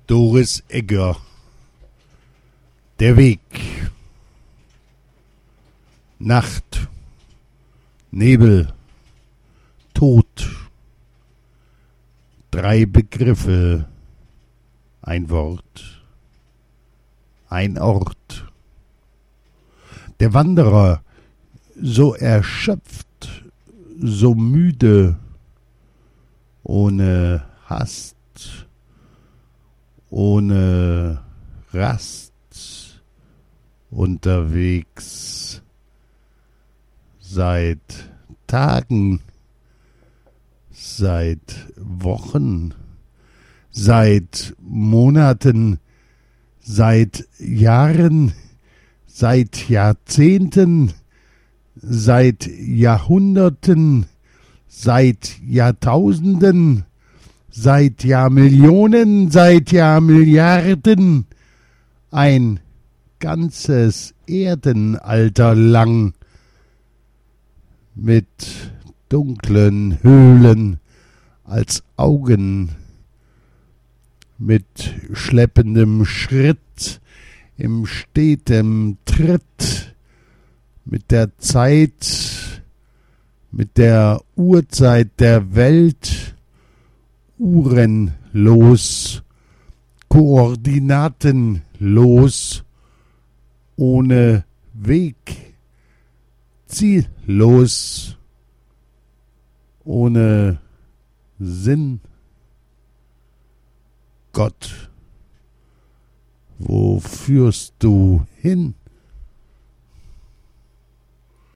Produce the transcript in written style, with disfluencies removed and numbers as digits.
Doris Egger. Der Weg. Nacht, Nebel, Tod. 3 Begriffe, ein Wort, ein Ort. Der Wanderer, so erschöpft, so müde, ohne Hast, ohne Rast, unterwegs, seit Tagen, seit Wochen, seit Monaten, seit Jahren, seit Jahrzehnten, seit Jahrhunderten, seit Jahrtausenden, seit Jahrmillionen, seit Jahrmilliarden, ein ganzes Erdenalter lang, mit dunklen Höhlen als Augen, mit schleppendem Schritt, im stetem Tritt, mit der Zeit, mit der Uhrzeit der Welt, uhrenlos, koordinatenlos, ohne Weg, ziellos, ohne Sinn. Gott, wo führst du hin?